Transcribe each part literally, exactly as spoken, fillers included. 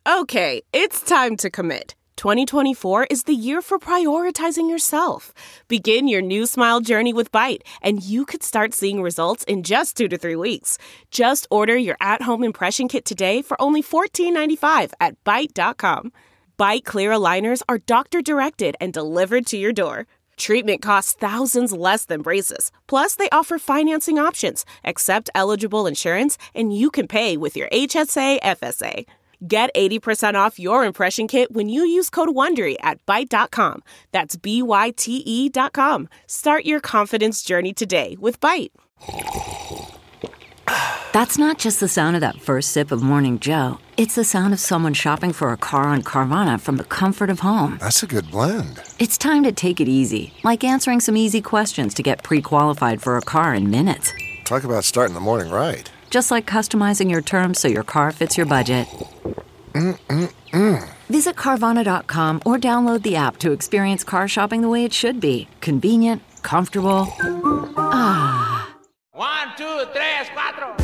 Okay, it's time to commit. twenty twenty-four is the year for prioritizing yourself. Begin your new smile journey with Byte, and you could start seeing results in just two to three weeks. Just order your at-home impression kit today for only fourteen ninety-five at byte dot com. Byte clear aligners are doctor-directed and delivered to your door. Treatment costs thousands less than braces. Plus, they offer financing options, accept eligible insurance, and you can pay with your H S A F S A. Get eighty percent off your impression kit when you use code WONDERY at byte dot com. That's B Y T E dot com. Start your confidence journey today with Byte. That's not just the sound of that first sip of Morning Joe. It's the sound of someone shopping for a car on Carvana from the comfort of home. That's a good blend. It's time to take it easy, like answering some easy questions to get pre-qualified for a car in minutes. Talk about starting the morning right. Just like customizing your terms so your car fits your budget. Mm-mm-mm. Visit Carvana dot com or download the app to experience car shopping the way it should be. Convenient, comfortable. Ah. One, two, tres, cuatro.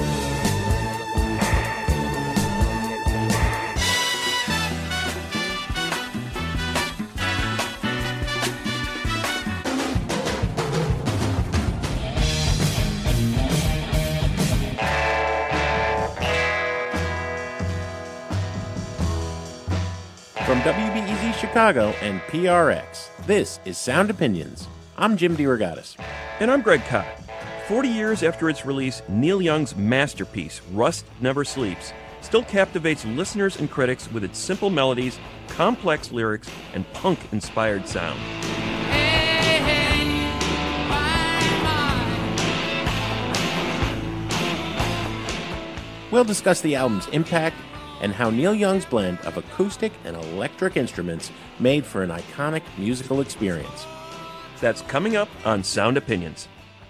From W B E Z Chicago and P R X, this is Sound Opinions. I'm Jim DeRogatis. And I'm Greg Kot. Forty years after its release, Neil Young's masterpiece, Rust Never Sleeps, still captivates listeners and critics with its simple melodies, complex lyrics, and punk-inspired sound. Hey, hey, my, my. We'll discuss the album's impact and how Neil Young's blend of acoustic and electric instruments made for an iconic musical experience. That's coming up on Sound Opinions.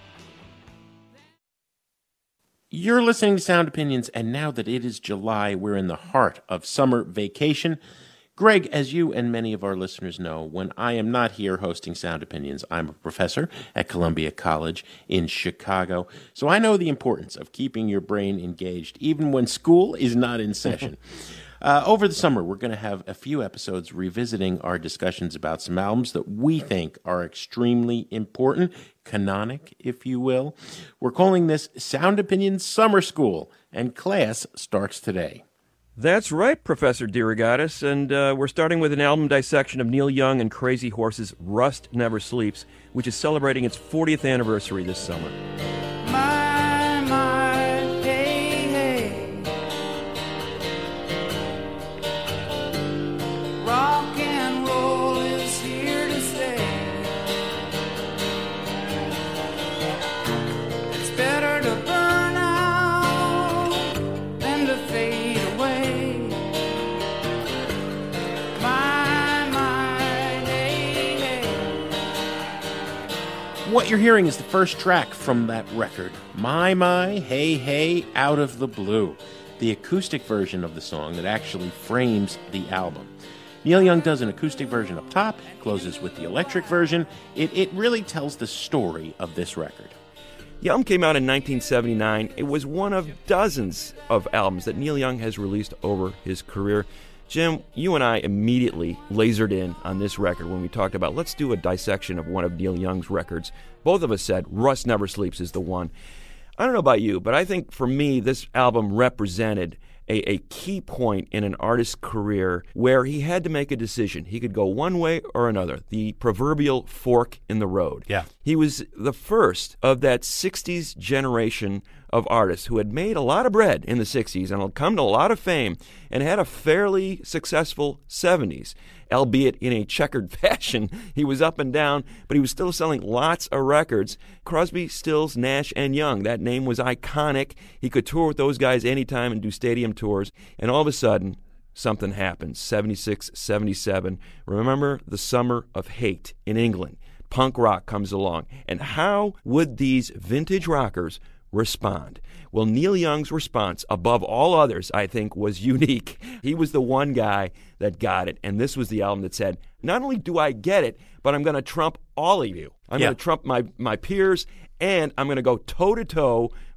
You're listening to Sound Opinions, and now that it is July, we're in the heart of summer vacation. Greg, as you and many of our listeners know, when I am not here hosting Sound Opinions, I'm a professor at Columbia College in Chicago, so I know the importance of keeping your brain engaged even when school is not in session. Uh, over the summer, we're going to have a few episodes revisiting our discussions about some albums that we think are extremely important, canonic, if you will. We're calling this Sound Opinions Summer School, and class starts today. That's right, Professor DeRogatis, and uh, we're starting with an album dissection of Neil Young and Crazy Horse's Rust Never Sleeps, which is celebrating its fortieth anniversary this summer. My, my, hey, hey. Rock and roll is here to stay. It's better to burn out than to fade away. My, my, hey, hey. What you're hearing is the first track from that record, My, My, Hey, Hey, Out of the Blue, the acoustic version of the song that actually frames the album. Neil Young does an acoustic version up top, closes with the electric version. It, it really tells the story of this record. The album came out in nineteen seventy-nine. It was one of dozens of albums that Neil Young has released over his career. Jim, you and I immediately lasered in on this record when we talked about, let's do a dissection of one of Neil Young's records. Both of us said Rust Never Sleeps is the one. I don't know about you, but I think for me, this album represented a, a key point in an artist's career where he had to make a decision. He could go one way or another, the proverbial fork in the road. Yeah. He was the first of that sixties generation of artists who had made a lot of bread in the sixties and had come to a lot of fame and had a fairly successful seventies, albeit in a checkered fashion. He was up and down, but he was still selling lots of records. Crosby, Stills, Nash, and Young, that name was iconic. He could tour with those guys anytime and do stadium tours, and all of a sudden, something happens. seventy-six, seventy-seven. Remember the Summer of Hate in England. Punk rock comes along. And how would these vintage rockers respond? Well, Neil Young's response, above all others, I think, was unique. He was the one guy that got it, and this was the album that said, not only do I get it, but I'm going to trump all of you. I'm yeah. going to trump my, my peers, and I'm going to go toe-to-toe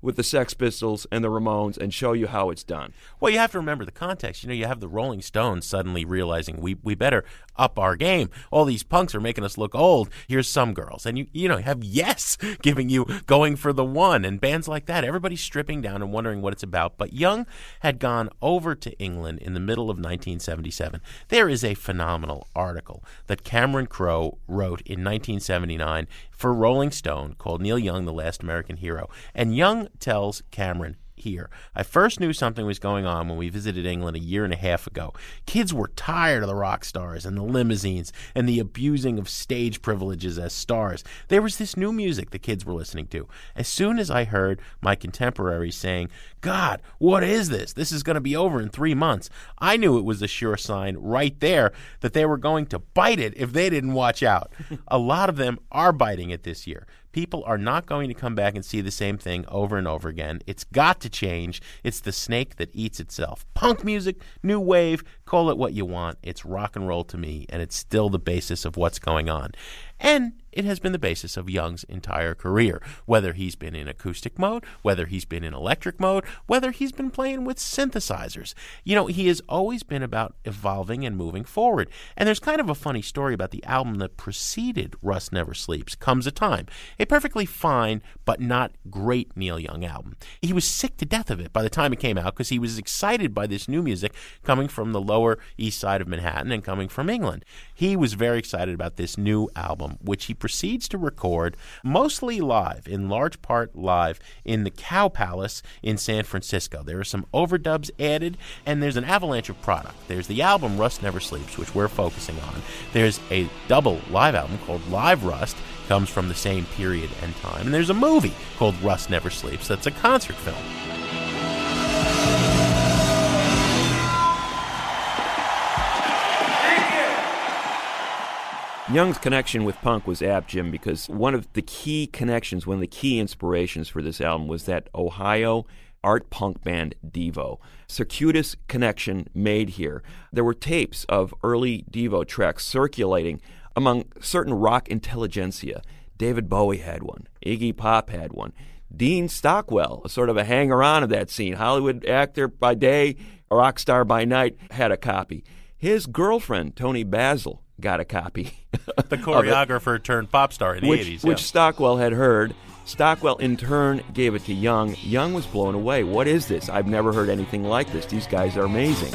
with the Sex Pistols and the Ramones and show you how it's done. Well, you have to remember the context. You know, you have the Rolling Stones suddenly realizing we we better up our game. All these punks are making us look old. Here's Some Girls. And you you know, you have Yes giving you Going for the One and bands like that. Everybody's stripping down and wondering what it's about. But Young had gone over to England in the middle of nineteen seventy-seven. There is a phenomenal article that Cameron Crowe wrote in nineteen seventy-nine for Rolling Stone called Neil Young, the Last American Hero. And Young tells Cameron here, I first knew something was going on when we visited England a year and a half ago. Kids were tired of the rock stars and the limousines and the abusing of stage privileges as stars. There was this new music the kids were listening to. As soon as I heard my contemporaries saying, God, what is this? This is going to be over in three months. I knew it was a sure sign right there that they were going to bite it if they didn't watch out. A lot of them are biting it this year. People are not going to come back and see the same thing over and over again. It's got to change. It's the snake that eats itself. Punk music, new wave, call it what you want. It's rock and roll to me, and it's still the basis of what's going on. And it has been the basis of Young's entire career, whether he's been in acoustic mode, whether he's been in electric mode, whether he's been playing with synthesizers. You know, he has always been about evolving and moving forward. And there's kind of a funny story about the album that preceded Rust Never Sleeps, Comes a Time, a perfectly fine but not great Neil Young album. He was sick to death of it by the time it came out because he was excited by this new music coming from the Lower East Side of Manhattan and coming from England. He was very excited about this new album, which he proceeds to record mostly live, in large part live, in the Cow Palace in San Francisco. There are some overdubs added, and there's an avalanche of product. There's the album Rust Never Sleeps, which we're focusing on. There's a double live album called Live Rust, comes from the same period and time. And there's a movie called Rust Never Sleeps that's a concert film. Young's connection with punk was apt, Jim, because one of the key connections, one of the key inspirations for this album was that Ohio art punk band Devo. Circuitous connection made here. There were tapes of early Devo tracks circulating among certain rock intelligentsia. David Bowie had one. Iggy Pop had one. Dean Stockwell, a sort of a hanger-on of that scene, Hollywood actor by day, a rock star by night, had a copy. His girlfriend, Toni Basil, got a copy. The choreographer turned pop star in the which, eighties. Which yeah. Stockwell had heard. Stockwell, in turn, gave it to Young. Young was blown away. What is this? I've never heard anything like this. These guys are amazing.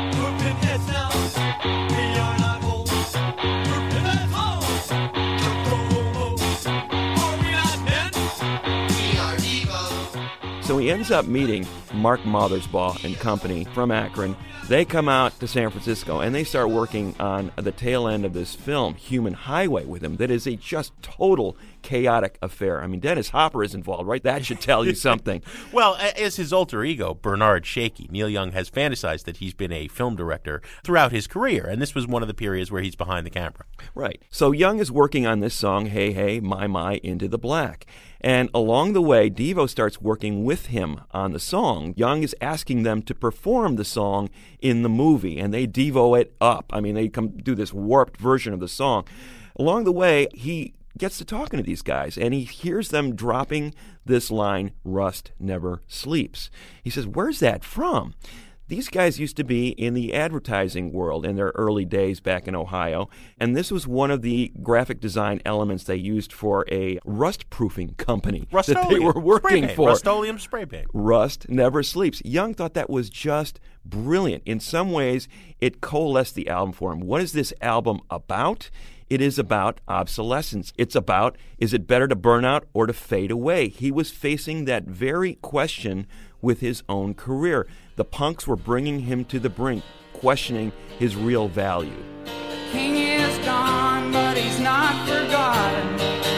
So he ends up meeting Mark Mothersbaugh and company from Akron. They come out to San Francisco, and they start working on the tail end of this film, Human Highway, with him. That is a just total chaotic affair. I mean, Dennis Hopper is involved, right? That should tell you something. Well, as his alter ego, Bernard Shaky, Neil Young has fantasized that he's been a film director throughout his career, and this was one of the periods where he's behind the camera. Right. So Young is working on this song, Hey, Hey, My, My, Into the Black. And along the way, Devo starts working with him on the song. Young is asking them to perform the song in the movie, and they Devo it up. I mean, they come do this warped version of the song. Along the way, he gets to talking to these guys, and he hears them dropping this line, Rust Never Sleeps. He says, where's that from? These guys used to be in the advertising world in their early days back in Ohio, and this was one of the graphic design elements they used for a rust-proofing company Rust-Oleum. that they were working spray for. Rust-Oleum spray paint. Rust Never Sleeps. Young thought that was just brilliant. In some ways, it coalesced the album for him. What is this album about? It is about obsolescence. It's about, is it better to burn out or to fade away? He was facing that very question with his own career. The punks were bringing him to the brink, questioning his real value. King is gone, but he's not forgotten.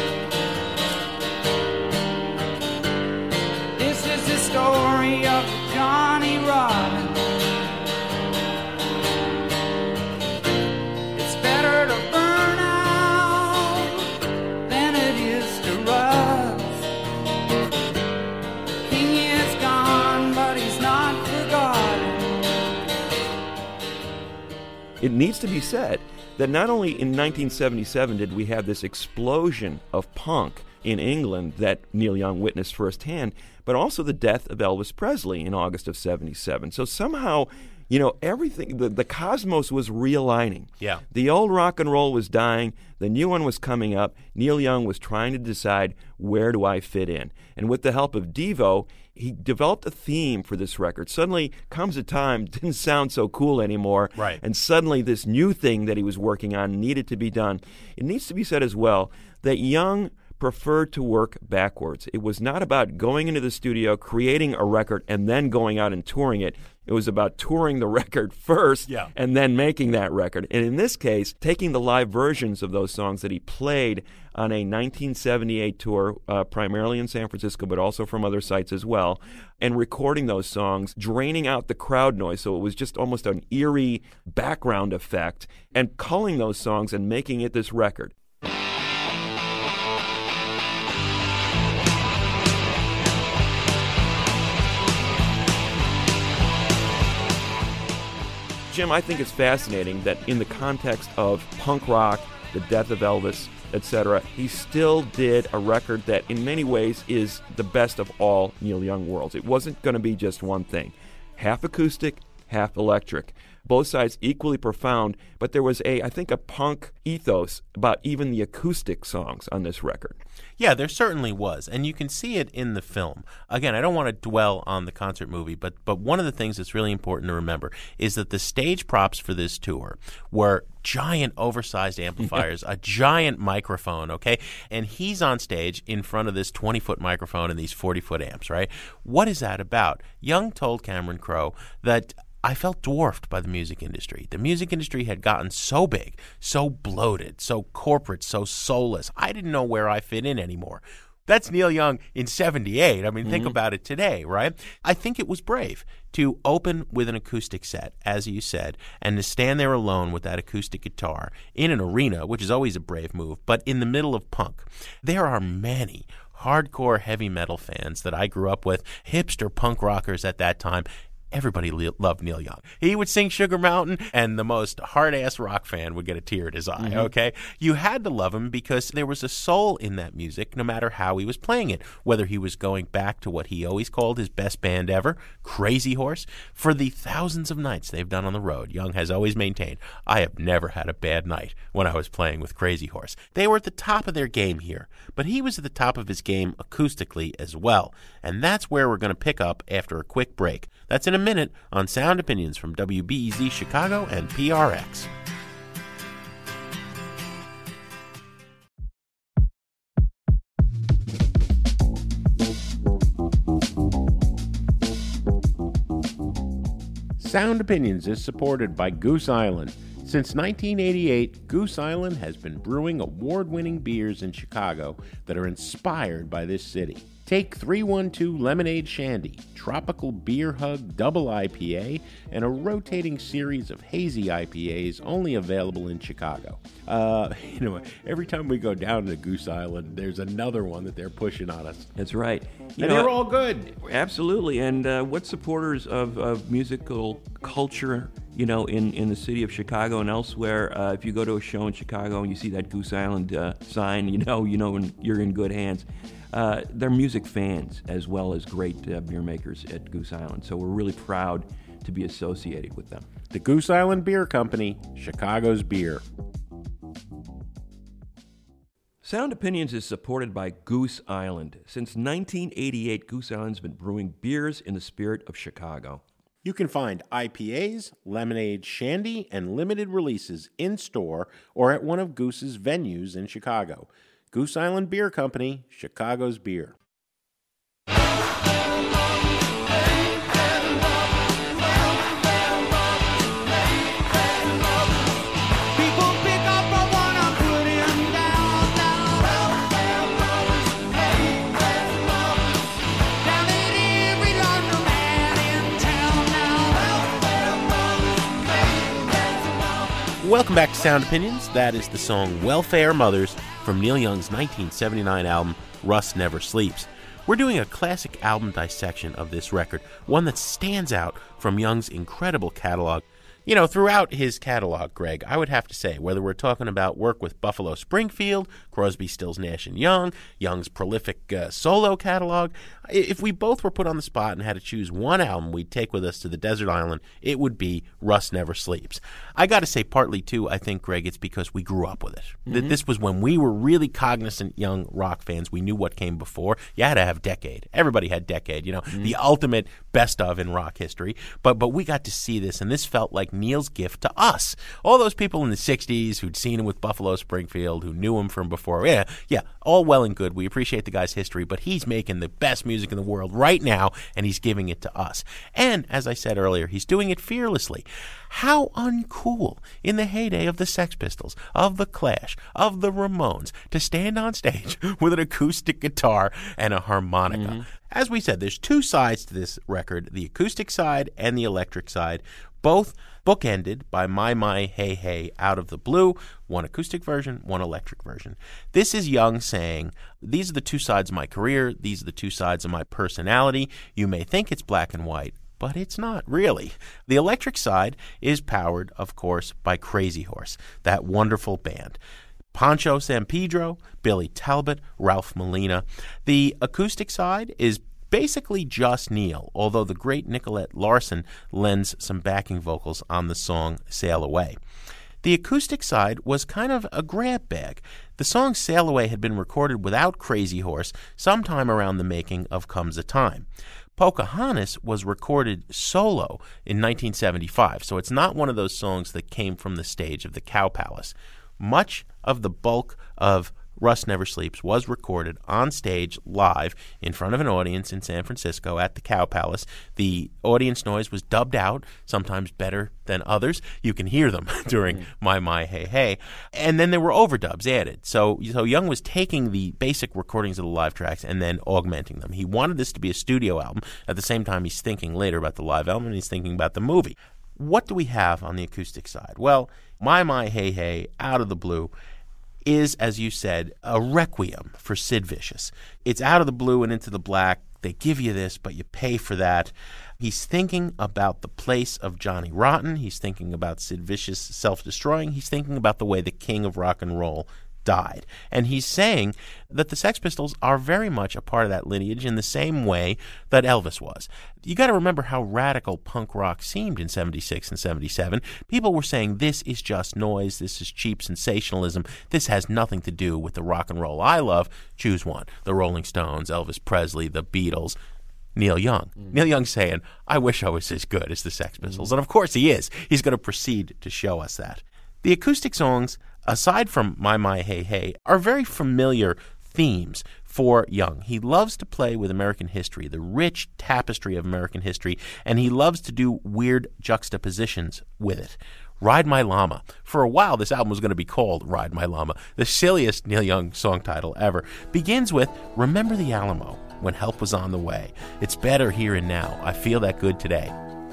This is the story of Johnny Rotten. It's better to burn out than it is to rust. King is gone, but he's not forgotten. It needs to be said that not only in nineteen seventy-seven did we have this explosion of punk in England that Neil Young witnessed firsthand, but also the death of Elvis Presley in August of seventy-seven. So somehow, you know, everything, the, the cosmos was realigning. Yeah. The old rock and roll was dying. The new one was coming up. Neil Young was trying to decide, where do I fit in? And with the help of Devo, he developed a theme for this record. Suddenly comes a time, didn't sound so cool anymore. Right. And suddenly this new thing that he was working on needed to be done. It needs to be said as well that Young preferred to work backwards. It was not about going into the studio, creating a record, and then going out and touring it. It was about touring the record first yeah. and then making that record. And in this case, taking the live versions of those songs that he played on a nineteen seventy-eight tour, uh, primarily in San Francisco, but also from other sites as well, and recording those songs, draining out the crowd noise so it was just almost an eerie background effect, and culling those songs and making it this record. Jim, I think it's fascinating that in the context of punk rock, the death of Elvis, et cetera, he still did a record that in many ways is the best of all Neil Young worlds. It wasn't going to be just one thing. Half acoustic, half electric. Both sides equally profound, but there was a, I think, a punk ethos about even the acoustic songs on this record. Yeah, there certainly was, and you can see it in the film. Again, I don't want to dwell on the concert movie, but but one of the things that's really important to remember is that the stage props for this tour were giant oversized amplifiers, a giant microphone, okay? And he's on stage in front of this twenty-foot microphone and these forty-foot amps, right? What is that about? Young told Cameron Crowe that I felt dwarfed by the music industry. The music industry had gotten so big, so bloated, so corporate, so soulless. I didn't know where I fit in anymore. That's Neil Young in seventy-eight. I mean, mm-hmm. think about it today, right? I think it was brave to open with an acoustic set, as you said, and to stand there alone with that acoustic guitar in an arena, which is always a brave move, but in the middle of punk. There are many hardcore heavy metal fans that I grew up with, hipster punk rockers at that time. Everybody le- loved Neil Young. He would sing Sugar Mountain, and the most hard-ass rock fan would get a tear in his eye, mm-hmm. okay? You had to love him because there was a soul in that music, no matter how he was playing it, whether he was going back to what he always called his best band ever, Crazy Horse. For the thousands of nights they've done on the road, Young has always maintained, I have never had a bad night when I was playing with Crazy Horse. They were at the top of their game here, but he was at the top of his game acoustically as well, and that's where we're going to pick up after a quick break. That's in a minute on Sound Opinions from W B E Z Chicago and P R X. Sound Opinions is supported by Goose Island. Since nineteen eighty-eight, Goose Island has been brewing award-winning beers in Chicago that are inspired by this city. Take three one two Lemonade Shandy, Tropical Beer Hug Double I P A, and a rotating series of hazy I P As only available in Chicago. Uh, you know, every time we go down to Goose Island, there's another one that they're pushing on us. That's right. You and know, they're all good. Absolutely. And uh, what supporters of, of musical culture, you know, in, in the city of Chicago and elsewhere, uh, if you go to a show in Chicago and you see that Goose Island uh, sign, you know, you know when you're in good hands. Uh, they're music fans as well as great uh, beer makers at Goose Island, so we're really proud to be associated with them. The Goose Island Beer Company, Chicago's beer. Sound Opinions is supported by Goose Island. Since nineteen eighty-eight, Goose Island's been brewing beers in the spirit of Chicago. You can find I P As, lemonade shandy, and limited releases in-store or at one of Goose's venues in Chicago. Goose Island Beer Company, Chicago's beer. Welcome back to Sound Opinions. That is the song Welfare Mothers from Neil Young's nineteen seventy-nine album, Rust Never Sleeps. We're doing a classic album dissection of this record, one that stands out from Young's incredible catalog. You know, throughout his catalog, Greg, I would have to say, whether we're talking about work with Buffalo Springfield, Crosby, Stills, Nash and Young, Young's prolific uh, solo catalog, if we both were put on the spot and had to choose one album we'd take with us to the desert island, it would be Rust Never Sleeps. I got to say, partly, too, I think, Greg, it's because we grew up with it. Mm-hmm. This was when we were really cognizant young rock fans. We knew what came before. You had to have Decade. Everybody had Decade, you know, mm-hmm. the ultimate best of in rock history. But but we got to see this, and this felt like Neil's gift to us. All those people in the sixties who'd seen him with Buffalo Springfield, who knew him from before. Yeah, yeah, all well and good. We appreciate the guy's history, but he's making the best music in the world right now, and he's giving it to us. And, as I said earlier, he's doing it fearlessly. How uncool in the heyday of the Sex Pistols, of the Clash, of the Ramones, to stand on stage with an acoustic guitar and a harmonica. Mm-hmm. As we said, there's two sides to this record, the acoustic side and the electric side, both bookended by My My Hey Hey Out of the Blue, one acoustic version, one electric version. This is Young saying, these are the two sides of my career, these are the two sides of my personality. You may think it's black and white, but it's not really. The electric side is powered, of course, by Crazy Horse, that wonderful band. Pancho San Pedro, Billy Talbot, Ralph Molina. The acoustic side is basically just Neil, although the great Nicolette Larson lends some backing vocals on the song Sail Away. The acoustic side was kind of a grab bag. The song Sail Away had been recorded without Crazy Horse sometime around the making of Comes a Time. Pocahontas was recorded solo in nineteen seventy-five, so it's not one of those songs that came from the stage of the Cow Palace. Much of the bulk of Rust Never Sleeps was recorded on stage live in front of an audience in San Francisco at the Cow Palace. The audience noise was dubbed out, sometimes better than others. You can hear them during mm. My My Hey Hey. And then there were overdubs added. So, so Young was taking the basic recordings of the live tracks and then augmenting them. He wanted this to be a studio album. At the same time, he's thinking later about the live album and he's thinking about the movie. What do we have on the acoustic side? Well, My My Hey Hey Out of the Blue is, as you said, a requiem for Sid Vicious. It's out of the blue and into the black. They give you this, but you pay for that. He's thinking about the place of Johnny Rotten. He's thinking about Sid Vicious self-destroying. He's thinking about the way the king of rock and roll died. And he's saying that the Sex Pistols are very much a part of that lineage in the same way that Elvis was. You got to remember how radical punk rock seemed in seventy-six and seventy-seven. People were saying this is just noise, this is cheap sensationalism, this has nothing to do with the rock and roll I love. Choose one. The Rolling Stones, Elvis Presley, the Beatles. Neil Young. Mm. Neil Young saying, I wish I was as good as the Sex Pistols. Mm. And of course he is. He's going to proceed to show us that. The acoustic songs, aside from My My Hey Hey, are very familiar themes for Young. He loves to play with American history, the rich tapestry of American history, and he loves to do weird juxtapositions with it. Ride My Llama. For a while, this album was going to be called Ride My Llama. The silliest Neil Young song title ever. Begins with, Remember the Alamo, when help was on the way. It's better here and now. I feel that good today.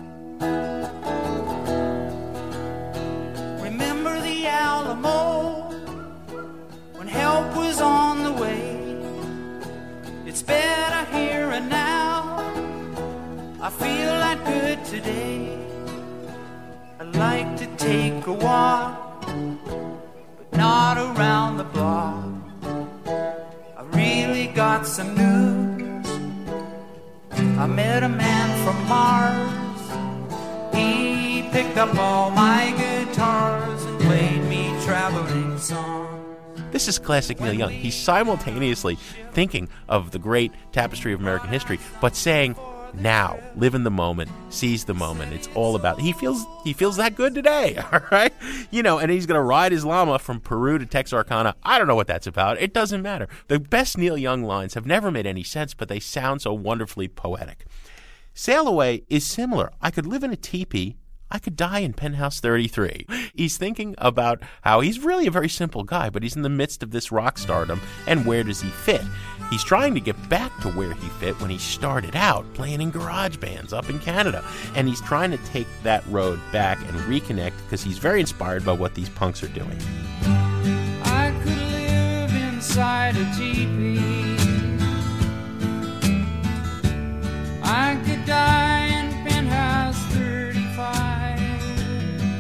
Remember the Alamo, when help was on the way. It's better here and now. I feel that good today. I like to take a walk, but not around the block. I really got some news. I met a man from Mars. He picked up all my guitars and played me traveling songs. This is classic Neil Young. He's simultaneously thinking of the great tapestry of American history, but saying, now, live in the moment, seize the moment. It's all about, he feels he feels that good today, all right? You know, and he's going to ride his llama from Peru to Texarkana. I don't know what that's about. It doesn't matter. The best Neil Young lines have never made any sense, but they sound so wonderfully poetic. Sail Away is similar. I could live in a teepee. I could die in Penthouse thirty-three. He's thinking about how he's really a very simple guy, but he's in the midst of this rock stardom, and where does he fit? He's trying to get back to where he fit when he started out, playing in garage bands up in Canada. And he's trying to take that road back and reconnect because he's very inspired by what these punks are doing. I could live inside a teepee. I could die in Penthouse thirty-five.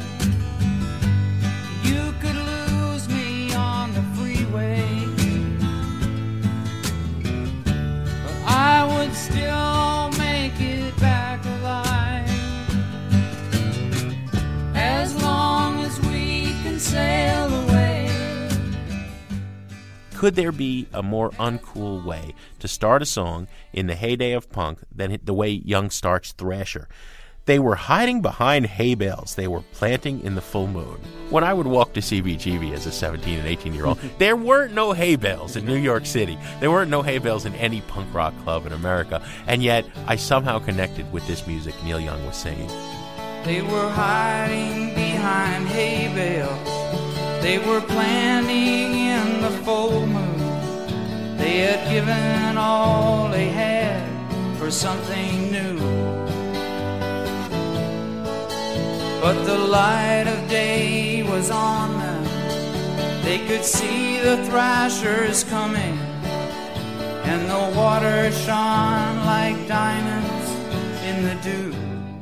Could there be a more uncool way to start a song in the heyday of punk than the way Young starts Thrasher? They were hiding behind hay bales they were planting in the full moon. When I would walk to C B G B as a seventeen and eighteen-year-old, there weren't no hay bales in New York City. There weren't no hay bales in any punk rock club in America. And yet, I somehow connected with this music Neil Young was singing. They were hiding behind hay bales. They were planting in the full moon. They had given all they had for something new. But the light of day was on them. They could see the thrashers coming, and the water shone like diamonds in the dew.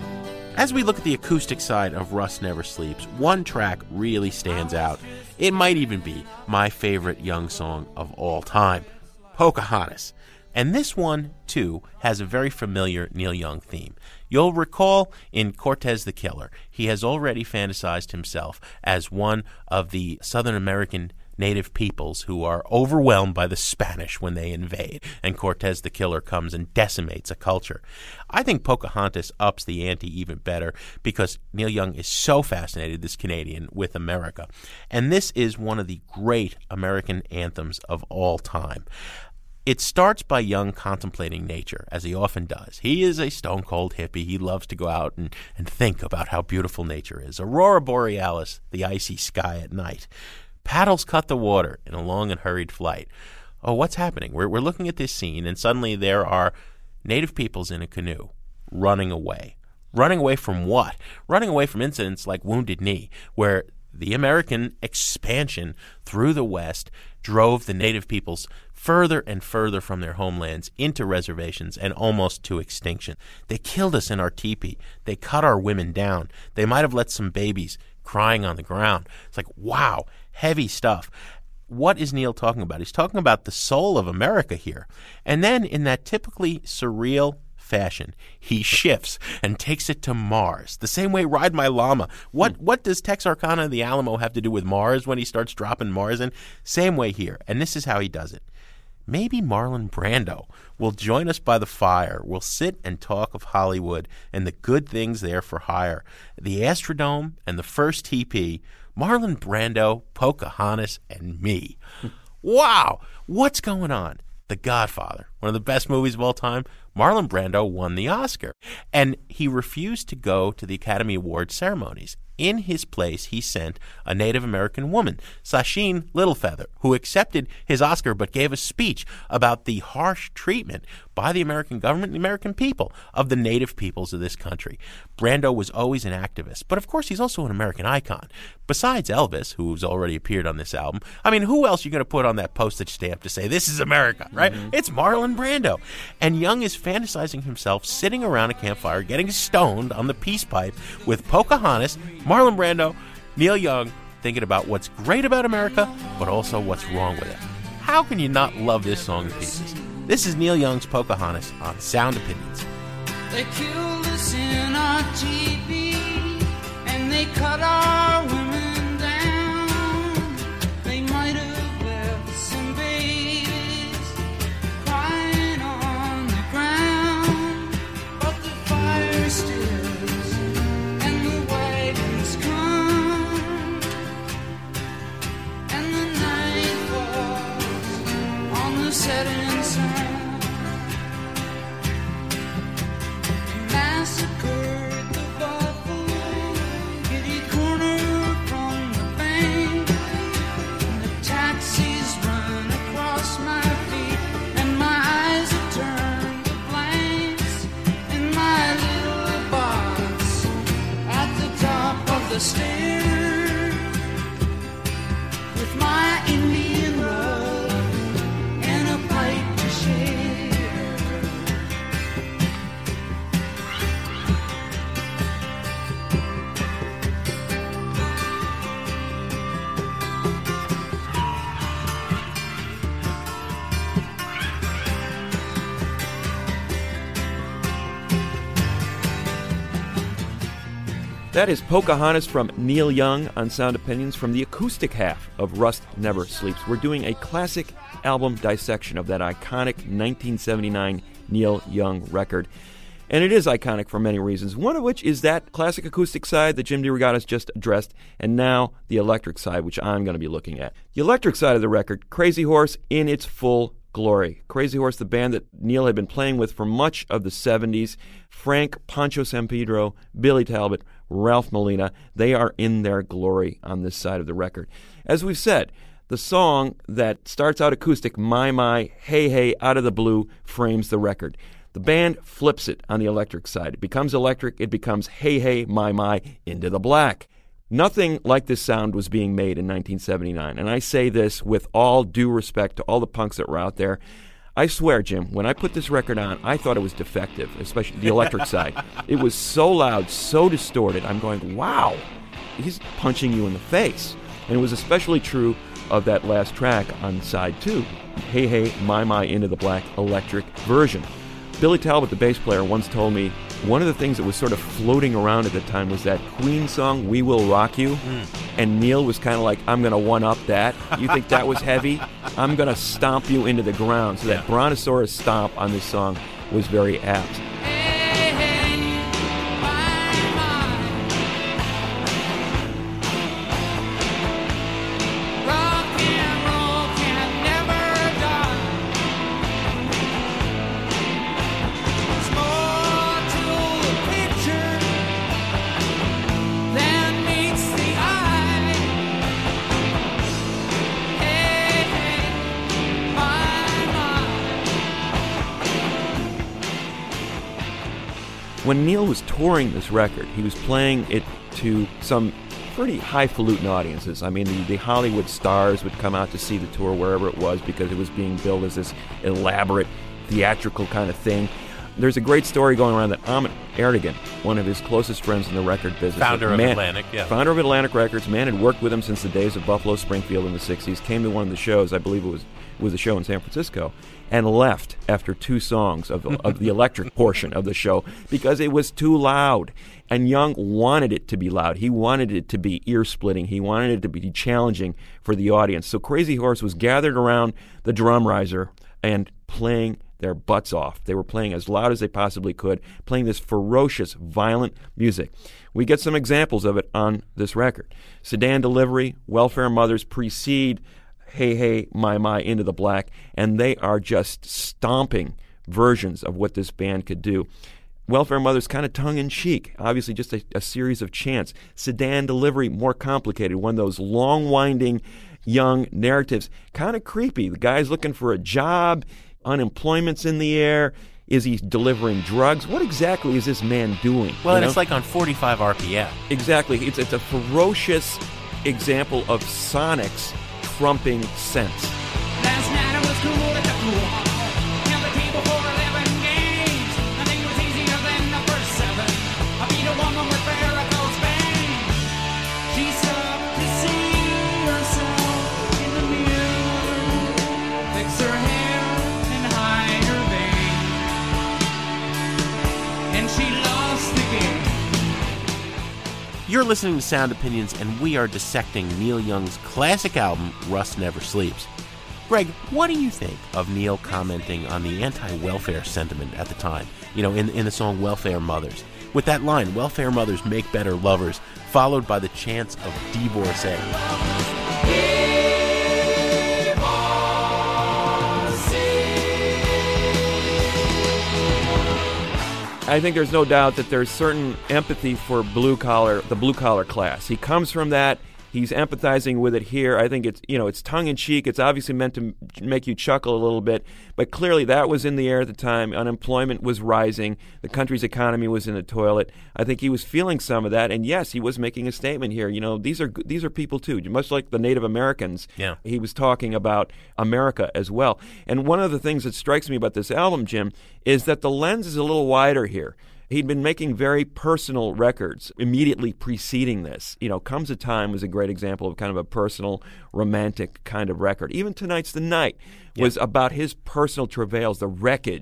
As we look at the acoustic side of Rust Never Sleeps, one track really stands out. It might even be my favorite Young song of all time, Pocahontas. And this one, too, has a very familiar Neil Young theme. You'll recall in Cortez the Killer, he has already fantasized himself as one of the Southern American native peoples who are overwhelmed by the Spanish when they invade, and Cortez the Killer comes and decimates a culture. I think Pocahontas ups the ante even better because Neil Young is so fascinated, this Canadian, with America. And this is one of the great American anthems of all time. It starts by Young contemplating nature, as he often does. He is a stone-cold hippie. He loves to go out and, and think about how beautiful nature is. Aurora Borealis, the icy sky at night. Paddles cut the water in a long and hurried flight. Oh, what's happening? We're, we're looking at this scene, and suddenly there are native peoples in a canoe running away. Running away from what? Running away from incidents like Wounded Knee, where the American expansion through the West drove the native peoples further and further from their homelands into reservations and almost to extinction. They killed us in our teepee. They cut our women down. They might have let some babies crying on the ground. It's like, wow, heavy stuff. What is Neil talking about? He's talking about the soul of America here. And then in that typically surreal fashion, he shifts and takes it to Mars. The same way Ride My Llama. What hmm. what does Texarkana and the Alamo have to do with Mars when he starts dropping Mars in? Same way here. And this is how he does it. Maybe Marlon Brando will join us by the fire. We'll sit and talk of Hollywood and the good things there for hire. The Astrodome and the first T P. Marlon Brando, Pocahontas, and me. Wow! What's going on? The Godfather, one of the best movies of all time. Marlon Brando won the Oscar, and he refused to go to the Academy Award ceremonies. In his place, he sent a Native American woman, Sacheen Littlefeather, who accepted his Oscar but gave a speech about the harsh treatment by the American government and the American people of the native peoples of this country. Brando was always an activist, but of course he's also an American icon. Besides Elvis, who's already appeared on this album, I mean, who else are you going to put on that postage stamp to say, this is America, right? Mm-hmm. It's Marlon Brando. And Young is fantasizing himself sitting around a campfire getting stoned on the peace pipe with Pocahontas, Marlon Brando, Neil Young, thinking about what's great about America, but also what's wrong with it. How can you not love this song to pieces? This is Neil Young's Pocahontas on Sound Opinions. They killed us in our teepee, and they cut our women down. They might have left some babies crying on the ground, but the fire stills and the wagons come, and the night falls on the setting sun. Massacred the buffalo, kitty corner That is Pocahontas from Neil Young on Sound Opinions from the acoustic half of Rust Never Sleeps. We're doing a classic album dissection of that iconic nineteen seventy-nine Neil Young record. And it is iconic for many reasons, one of which is that classic acoustic side that Jim DeRogatis just addressed, and now the electric side, which I'm going to be looking at. The electric side of the record, Crazy Horse in its full glory. Crazy Horse, the band that Neil had been playing with for much of the seventies. Frank Pancho San Pedro, Billy Talbot, Ralph Molina, they are in their glory on this side of the record. As we've said, the song that starts out acoustic, My My, Hey Hey, Out of the Blue, frames the record. The band flips it on the electric side. It becomes electric, it becomes Hey Hey, My My, Into the Black. Nothing like this sound was being made in nineteen seventy-nine, and I say this with all due respect to all the punks that were out there. I swear, Jim, when I put this record on, I thought it was defective, especially the electric side. It was so loud, so distorted. I'm going, wow, he's punching you in the face. And it was especially true of that last track on side two, Hey Hey, My My, Into the Black electric version. Billy Talbot, the bass player, once told me one of the things that was sort of floating around at the time was that Queen song, We Will Rock You. Mm. And Neil was kind of like, I'm going to one-up that. You think that was heavy? I'm going to stomp you into the ground. So that Brontosaurus stomp on this song was very apt. When Neil was touring this record, he was playing it to some pretty highfalutin audiences. I mean, the, the Hollywood stars would come out to see the tour wherever it was because it was being billed as this elaborate, theatrical kind of thing. There's a great story going around that Ahmet Ertegun, one of his closest friends in the record business, founder of man, Atlantic, yeah, founder of Atlantic Records, man had worked with him since the days of Buffalo Springfield in the sixties, came to one of the shows, I believe it was was a show in San Francisco, and left after two songs of, of the electric portion of the show because it was too loud. And Young wanted it to be loud. He wanted it to be ear-splitting. He wanted it to be challenging for the audience. So Crazy Horse was gathered around the drum riser and playing their butts off. They were playing as loud as they possibly could, playing this ferocious, violent music. We get some examples of it on this record. Sedan Delivery, Welfare Mothers precede Hey Hey, My My, Into the Black, and they are just stomping versions of what this band could do. Welfare Mothers kind of tongue-in-cheek, obviously just a, a series of chants. Sedan Delivery, more complicated, one of those long-winding Young narratives, kind of creepy. The guy's looking for a job, unemployment's in the air. Is he delivering drugs? What exactly is this man doing? Well, and know? It's like on forty-five R P M. Exactly. It's, it's a ferocious example of Sonic's trumping sense. Last night I was cool at the pool hall. Held the table for eleven games. Nothing was easier than the first seven. I beat a woman with varicose veins. She stopped to see herself in the mirror, fix her hair and hide her veins, and she lost the game. You're listening to Sound Opinions, and we are dissecting Neil Young's classic album, Rust Never Sleeps. Greg, what do you think of Neil commenting on the anti-welfare sentiment at the time, you know, in, in the song Welfare Mothers? With that line, Welfare Mothers make better lovers, followed by the chants of divorcee. I think there's no doubt that there's certain empathy for blue collar, the blue collar class. He comes from that. He's empathizing with it here. I think it's, you know, it's tongue in cheek. It's obviously meant to make you chuckle a little bit, but clearly that was in the air at the time. Unemployment was rising. The country's economy was in the toilet. I think he was feeling some of that, and yes, he was making a statement here. You know, these are these are people too, much like the Native Americans. Yeah. He was talking about America as well. And one of the things that strikes me about this album, Jim, is that the lens is a little wider here. He'd been making very personal records immediately preceding this. You know, Comes a Time was a great example of kind of a personal, romantic kind of record. Even Tonight's the Night was yep. about his personal travails, the wreckage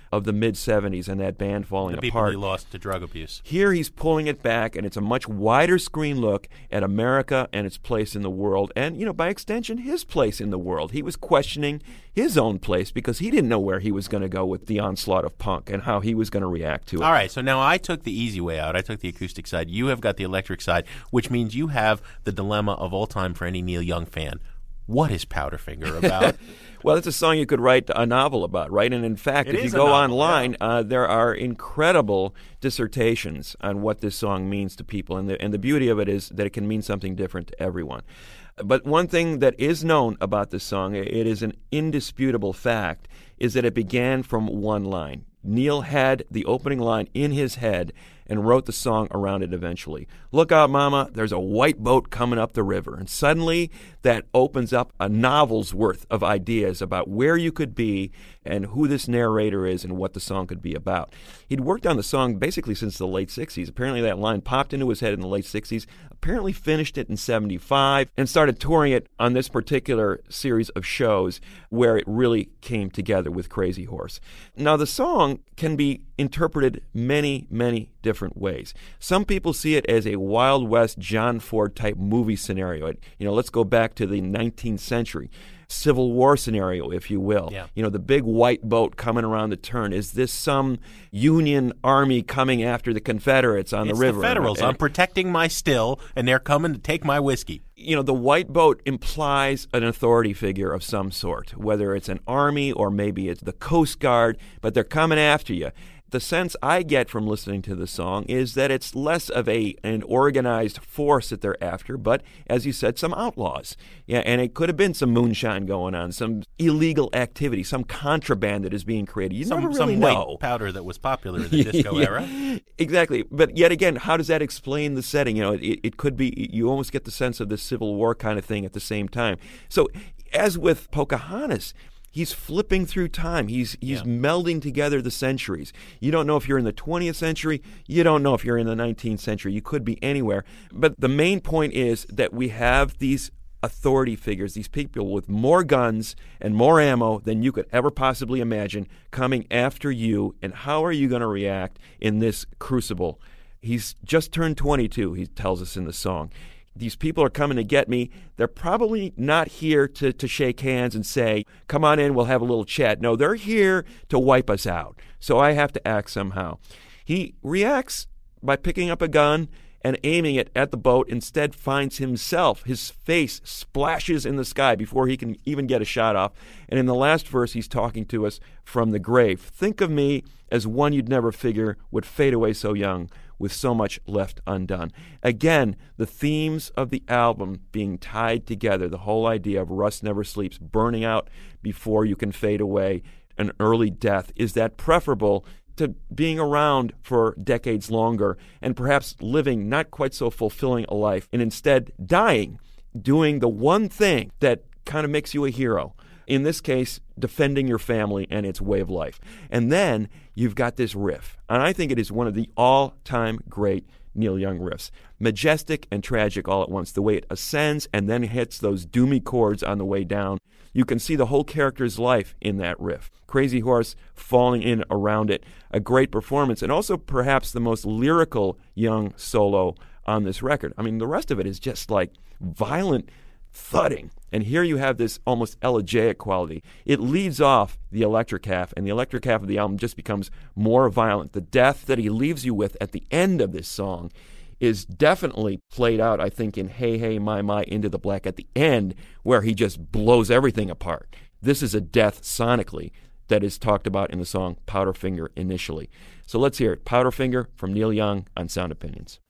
of the mid-seventies and that band falling the people apart. he lost to drug abuse. Here he's pulling it back, and it's a much wider screen look at America and its place in the world, and, you know, by extension, his place in the world. He was questioning his own place because he didn't know where he was going to go with the onslaught of punk and how he was going to react to it. All right, so now I took the easy way out. I took the acoustic side. You have got the electric side, which means you have the dilemma of all time for any Neil Young fan. What is Powderfinger about? Well, it's a song you could write a novel about, right? And in fact, It if you is a go novel, online, yeah. uh, there are incredible dissertations on what this song means to people. And the, and the beauty of it is that it can mean something different to everyone. But one thing that is known about this song, it is an indisputable fact, is that it began from one line. Neil had the opening line in his head and wrote the song around it eventually. Look out, Mama, there's a white boat coming up the river. And suddenly that opens up a novel's worth of ideas about where you could be and who this narrator is and what the song could be about. He'd worked on the song basically since the late sixties. Apparently that line popped into his head in the late sixties, apparently finished it in seventy-five, and started touring it on this particular series of shows where it really came together with Crazy Horse. Now, the song can be interpreted many, many different ways. Some people see it as a Wild West John Ford type movie scenario. It, you know, let's go back to the nineteenth century. Civil War scenario, if you will. Yeah. You know, the big white boat coming around the turn. Is this some Union army coming after the Confederates on It's the river? the Federals. And- I'm protecting my still, and they're coming to take my whiskey. You know, the white boat implies an authority figure of some sort, whether it's an army or maybe it's the Coast Guard, but they're coming after you. The sense I get from listening to the song is that it's less of a an organized force that they're after, but, as you said, some outlaws. Yeah, and it could have been some moonshine going on, some illegal activity, some contraband that is being created. You Some, never really some know. white powder that was popular in the disco Yeah, era. Exactly. But yet again, how does that explain the setting? You know, it, it could be, you almost get the sense of the Civil War kind of thing at the same time. So, as with Pocahontas, he's flipping through time. He's he's Yeah. melding together the centuries. You don't know if you're in the twentieth century. You don't know if you're in the nineteenth century. You could be anywhere. But the main point is that we have these authority figures, these people with more guns and more ammo than you could ever possibly imagine coming after you. And how are you going to react in this crucible? He's just turned twenty-two, he tells us in the song. These people are coming to get me. They're probably not here to, to shake hands and say, come on in, we'll have a little chat. No, they're here to wipe us out. So I have to act somehow. He reacts by picking up a gun and aiming it at the boat, instead finds himself. His face splashes in the sky before he can even get a shot off. And in the last verse, he's talking to us from the grave. Think of me as one you'd never figure would fade away so young, with so much left undone. Again, the themes of the album being tied together, the whole idea of Rust Never Sleeps, burning out before you can fade away, an early death. Is that preferable to being around for decades longer and perhaps living not quite so fulfilling a life, and instead dying, doing the one thing that kind of makes you a hero? In this case, defending your family and its way of life. And then you've got this riff. And I think it is one of the all-time great Neil Young riffs. Majestic and tragic all at once. The way it ascends and then hits those doomy chords on the way down. You can see the whole character's life in that riff. Crazy Horse falling in around it. A great performance. And also perhaps the most lyrical Young solo on this record. I mean, the rest of it is just like violent thudding. And here you have this almost elegiac quality. It leads off the electric half, and the electric half of the album just becomes more violent. The death that he leaves you with at the end of this song is definitely played out, I think, in Hey, Hey, My, My, Into the Black at the end, where he just blows everything apart. This is a death sonically that is talked about in the song Powderfinger initially. So let's hear it. Powderfinger from Neil Young on Sound Opinions.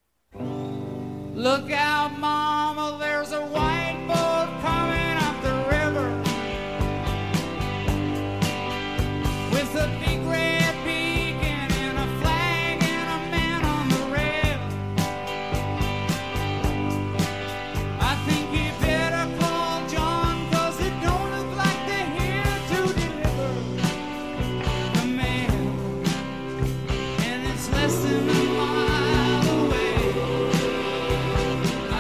Look out, Mama, there's a white boat coming up the river with a big red beacon and a flag and a man on the rail. I think you better call John, 'cause it don't look like they're here to deliver the mail, and it's less than a mile away.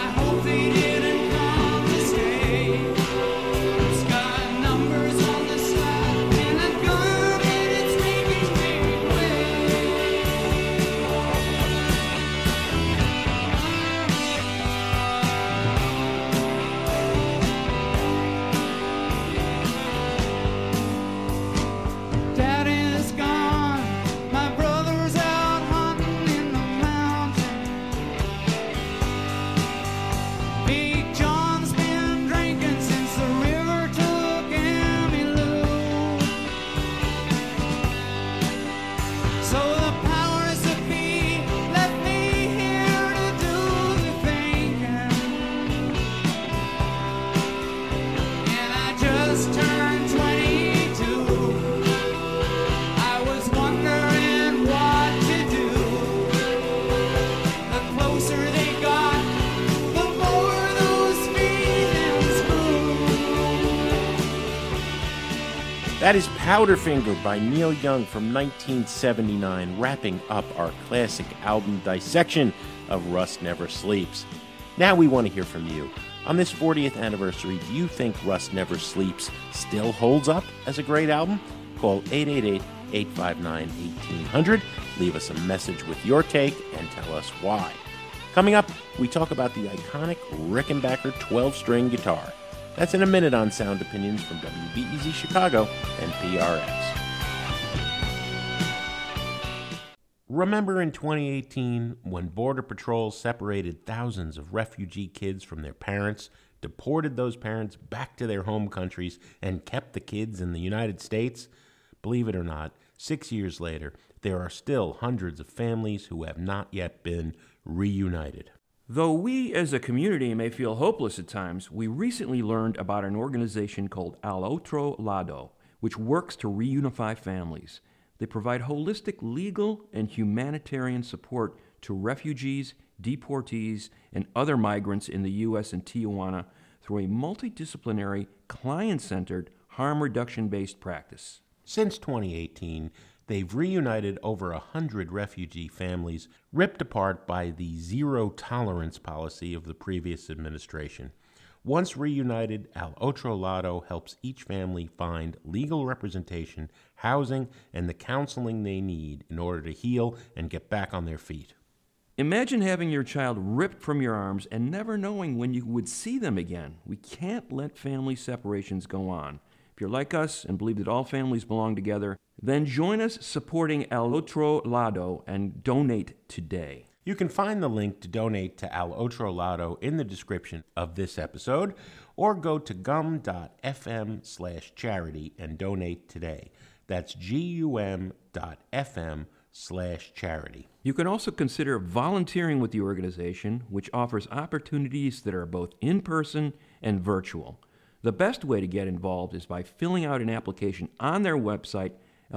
That is Powderfinger by Neil Young from nineteen seventy-nine, wrapping up our classic album dissection of Rust Never Sleeps. Now we want to hear from you. On this fortieth anniversary, do you think Rust Never Sleeps still holds up as a great album? Call eight eight eight, eight five nine, one eight hundred. Leave us a message with your take and tell us why. Coming up, we talk about the iconic Rickenbacker twelve-string guitar. That's in a minute on Sound Opinions from W B E Z Chicago and P R X. Remember in twenty eighteen when Border Patrol separated thousands of refugee kids from their parents, deported those parents back to their home countries, and kept the kids in the United States? Believe it or not, six years later, there are still hundreds of families who have not yet been reunited. Though we as a community may feel hopeless at times, we recently learned about an organization called Al Otro Lado, which works to reunify families. They provide holistic legal and humanitarian support to refugees, deportees, and other migrants in the U S and Tijuana through a multidisciplinary, client-centered, harm reduction-based practice. Since twenty eighteen, they've reunited over a hundred refugee families ripped apart by the zero-tolerance policy of the previous administration. Once reunited, Al Otro Lado helps each family find legal representation, housing, and the counseling they need in order to heal and get back on their feet. Imagine having your child ripped from your arms and never knowing when you would see them again. We can't let family separations go on. If you're like us and believe that all families belong together, then join us supporting Al Otro Lado and donate today. You can find the link to donate to Al Otro Lado in the description of this episode, or go to gum.fm slash charity and donate today. That's gum.fm slash charity. You can also consider volunteering with the organization, which offers opportunities that are both in-person and virtual. The best way to get involved is by filling out an application on their website,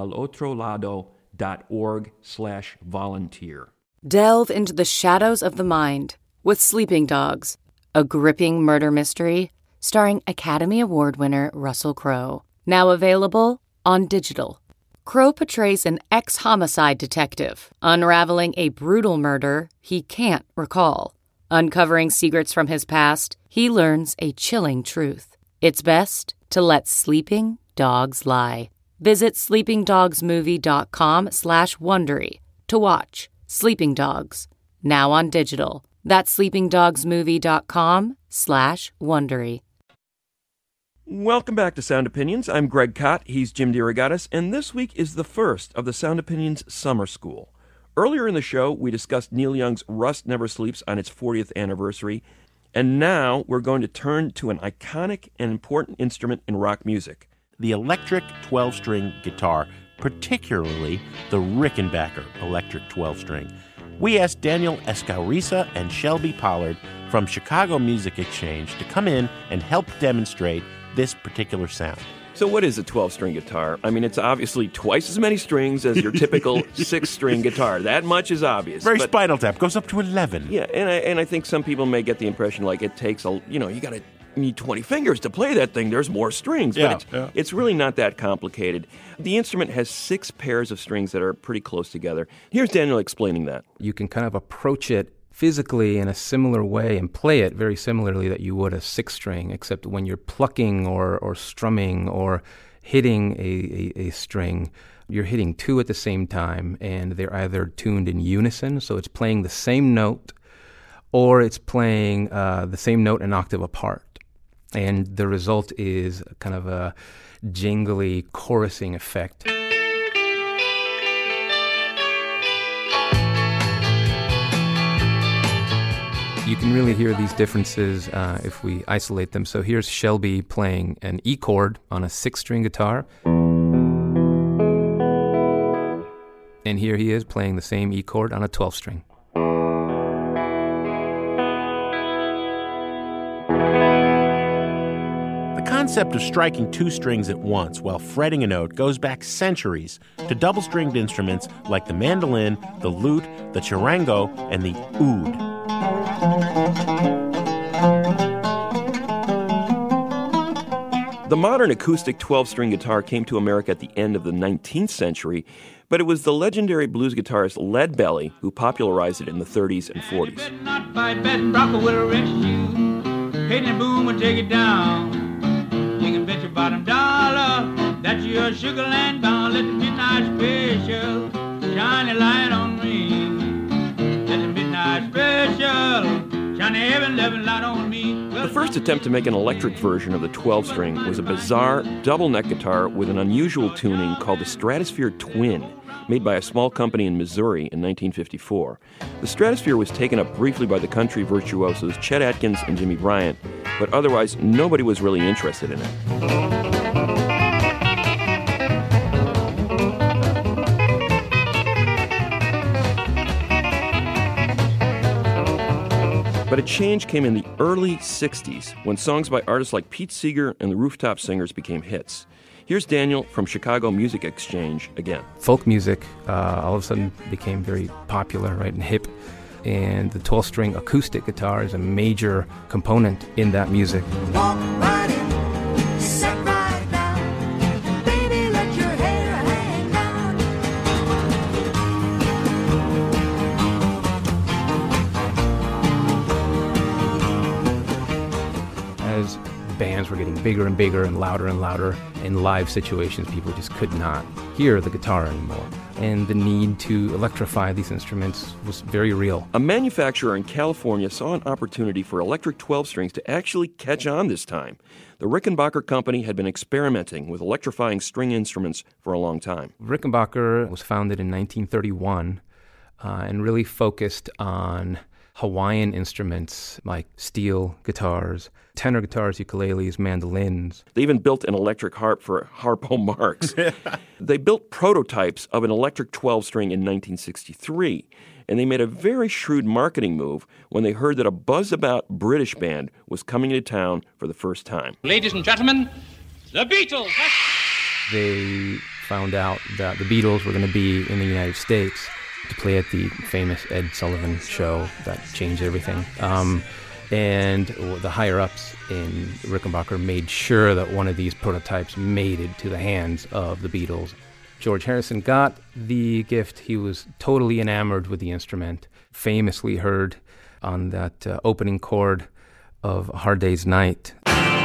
alotrolado.org slash volunteer. Delve into the shadows of the mind with Sleeping Dogs, a gripping murder mystery starring Academy Award winner Russell Crowe. Now available on digital. Crowe portrays an ex-homicide detective unraveling a brutal murder he can't recall. Uncovering secrets from his past, he learns a chilling truth. It's best to let sleeping dogs lie. Visit sleepingdogsmovie.com slash Wondery to watch Sleeping Dogs, now on digital. That's sleepingdogsmovie.com slash Wondery. Welcome back to Sound Opinions. I'm Greg Kot. He's Jim DeRogatis, and this week is the first of the Sound Opinions Summer School. Earlier in the show, we discussed Neil Young's Rust Never Sleeps on its fortieth anniversary, and now we're going to turn to an iconic and important instrument in rock music. The electric twelve-string guitar, particularly the Rickenbacker electric twelve-string. We asked Daniel Escauriza and Shelby Pollard from Chicago Music Exchange to come in and help demonstrate this particular sound. So what is a twelve-string guitar? I mean, it's obviously twice as many strings as your typical six-string guitar. That much is obvious. Very but, Spinal Tap. Goes up to eleven. Yeah, and I, and I think some people may get the impression like it takes, a you know, you got to need twenty fingers to play that thing. There's more strings. Yeah, but it's, yeah. it's really not that complicated. The instrument has six pairs of strings that are pretty close together. Here's Daniel explaining that. You can kind of approach it physically in a similar way and play it very similarly that you would a six string, except when you're plucking or, or strumming or hitting a, a, a string, you're hitting two at the same time, and they're either tuned in unison, so it's playing the same note, or it's playing uh, the same note an octave apart. And the result is kind of a jingly chorusing effect. You can really hear these differences uh, if we isolate them. So here's Shelby playing an E chord on a six-string guitar. And here he is playing the same E chord on a twelve-string. The concept of striking two strings at once while fretting a note goes back centuries to double-stringed instruments like the mandolin, the lute, the charango, and the oud. The modern acoustic twelve-string guitar came to America at the end of the nineteenth century, but it was the legendary blues guitarist Lead Belly who popularized it in the thirties and forties. Not fight Bet Brocker will arrest you. Hit the boom and take it down. You can bet your bottom dollar that you're Sugarland bound. Let the midnight special shine a light on me. Let the midnight special shine a heaven level light on me. The first attempt to make an electric version of the twelve-string was a bizarre double-neck guitar with an unusual tuning called the Stratosphere Twin, made by a small company in Missouri in nineteen fifty-four. The Stratosphere was taken up briefly by the country virtuosos Chet Atkins and Jimmy Bryant, but otherwise nobody was really interested in it. But a change came in the early sixties when songs by artists like Pete Seeger and the Rooftop Singers became hits. Here's Daniel from Chicago Music Exchange again. Folk music uh, all of a sudden became very popular, right, and hip. And the twelve-string acoustic guitar is a major component in that music. Walk right in, sit right down. Baby, let your hair hang down. As bands were getting bigger and bigger and louder and louder, in live situations, people just could not hear the guitar anymore. And the need to electrify these instruments was very real. A manufacturer in California saw an opportunity for electric twelve-strings to actually catch on this time. The Rickenbacker Company had been experimenting with electrifying string instruments for a long time. Rickenbacker was founded in nineteen thirty-one uh, and really focused on Hawaiian instruments like steel guitars, tenor guitars, ukuleles, mandolins. They even built an electric harp for Harpo Marx. They built prototypes of an electric twelve-string in nineteen sixty-three, and they made a very shrewd marketing move when they heard that a buzz-about British band was coming to town for the first time. Ladies and gentlemen, the Beatles! They found out that the Beatles were going to be in the United States to play at the famous Ed Sullivan show that changed everything. Um, and the higher-ups in Rickenbacker made sure that one of these prototypes made it to the hands of the Beatles. George Harrison got the gift. He was totally enamored with the instrument, famously heard on that uh, opening chord of A Hard Day's Night.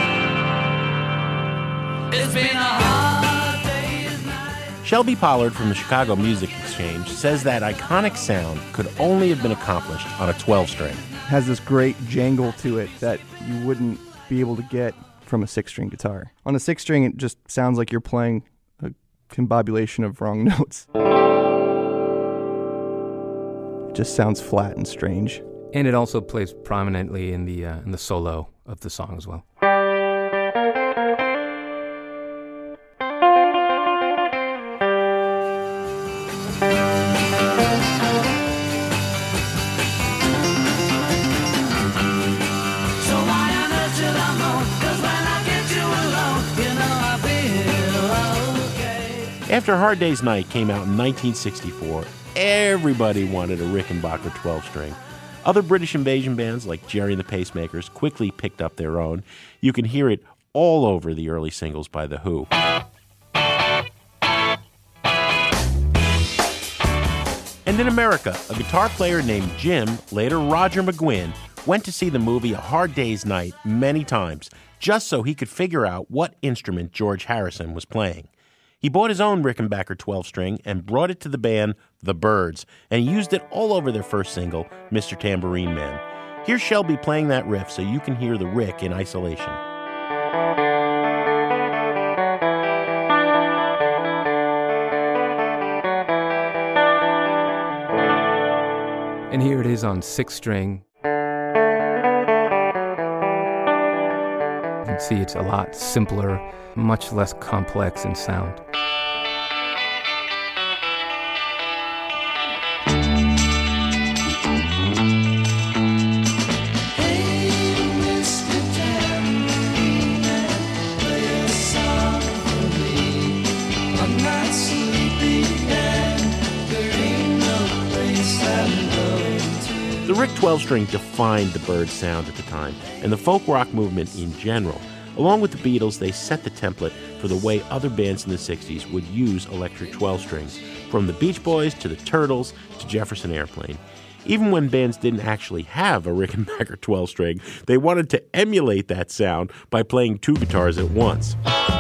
It's been a hard day's night. Shelby Pollard from the Chicago Music Exchange says that iconic sound could only have been accomplished on a twelve-string. Has this great jangle to it that you wouldn't be able to get from a six-string guitar. On a six-string, it just sounds like you're playing a combobulation of wrong notes. It just sounds flat and strange. And it also plays prominently in the uh, in the solo of the song as well. After A Hard Day's Night came out in nineteen sixty-four, everybody wanted a Rickenbacker twelve-string. Other British invasion bands like Jerry and the Pacemakers quickly picked up their own. You can hear it all over the early singles by The Who. And in America, a guitar player named Jim, later Roger McGuinn, went to see the movie A Hard Day's Night many times, just so he could figure out what instrument George Harrison was playing. He bought his own Rickenbacker twelve-string and brought it to the band The Byrds and used it all over their first single, Mister Tambourine Man. Here's Shelby playing that riff so you can hear the Rick in isolation. And here it is on six-string. You can see it's a lot simpler, much less complex in sound. The Rick twelve-string defined the Byrds sound at the time, and the folk rock movement in general. Along with the Beatles, they set the template for the way other bands in the sixties would use electric twelve strings, from the Beach Boys to the Turtles to Jefferson Airplane. Even when bands didn't actually have a Rickenbacker twelve string, they wanted to emulate that sound by playing two guitars at once.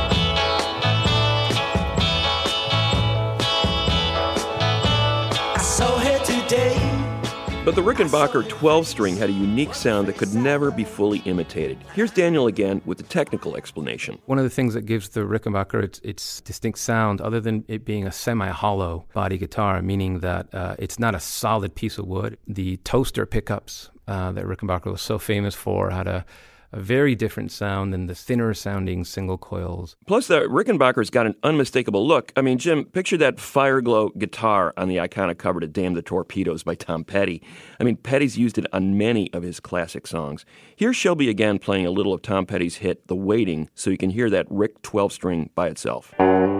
I saw her today. But the Rickenbacker twelve-string had a unique sound that could never be fully imitated. Here's Daniel again with the technical explanation. One of the things that gives the Rickenbacker its, its distinct sound, other than it being a semi-hollow body guitar, meaning that uh, it's not a solid piece of wood, the toaster pickups uh, that Rickenbacker was so famous for had a a very different sound than the thinner-sounding single coils. Plus, the Rickenbacker's got an unmistakable look. I mean, Jim, picture that Fireglow guitar on the iconic cover to Damn the Torpedoes by Tom Petty. I mean, Petty's used it on many of his classic songs. Here's Shelby again playing a little of Tom Petty's hit, The Waiting, so you can hear that Rick twelve-string by itself.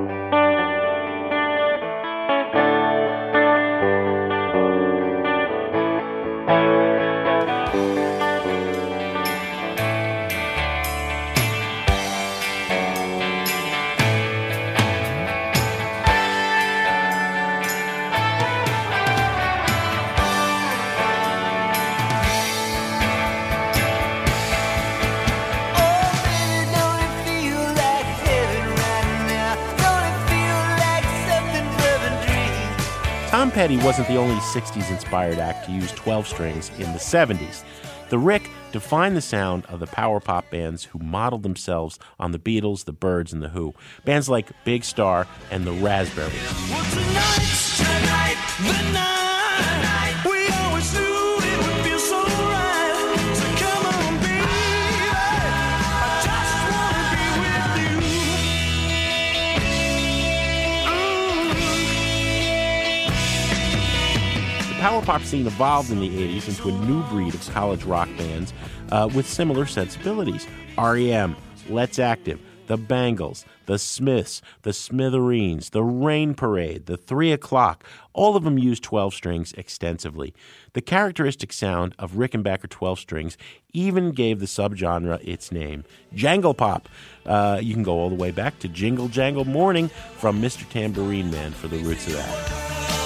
Tom Petty wasn't the only sixties-inspired act to use twelve strings in the seventies. The Rick defined the sound of the power pop bands who modeled themselves on the Beatles, the Byrds, and the Who. Bands like Big Star and the Raspberries. Well, tonight's tonight, the night. We always knew it would feel so right. So come on, baby, I just wanna be with you. The power pop scene evolved in the eighties into a new breed of college rock bands uh, with similar sensibilities. R E M, Let's Active, the Bangles, the Smiths, the Smithereens, the Rain Parade, the Three O'Clock, all of them used twelve strings extensively. The characteristic sound of Rickenbacker twelve strings even gave the subgenre its name, Jangle Pop. Uh, you can go all the way back to Jingle Jangle Morning from Mister Tambourine Man for the roots of that.